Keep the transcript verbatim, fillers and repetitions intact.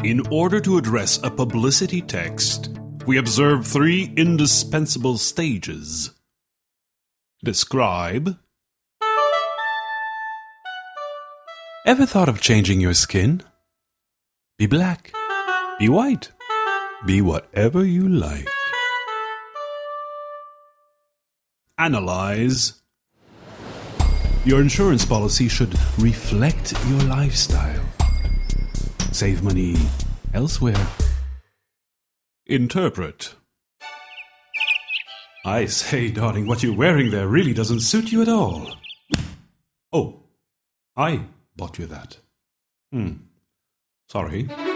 In order to address a publicity text, we observe three indispensable stages. Describe. Ever thought of changing your skin? Be black. Be white. Be whatever you like. Analyze. Your insurance policy should reflect your lifestyle. Save money elsewhere. Interpret. I say, darling, what you're wearing there really doesn't suit you at all. Oh, I bought you that. Hmm. Sorry.